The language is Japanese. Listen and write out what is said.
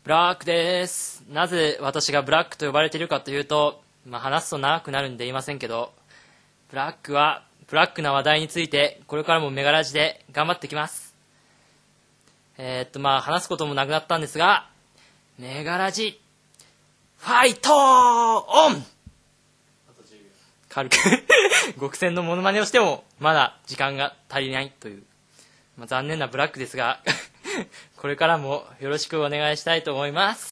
ブラックです。なぜ私がブラックと呼ばれているかというと、話すと長くなるんで言いませんけど、ブラックな話題についてこれからもメガラジで頑張ってきます。話すこともなくなったんですが、メガラジファイトオン。軽く極戦のモノマネをしてもまだ時間が足りないという、残念なブラックですがこれからもよろしくお願いしたいと思います。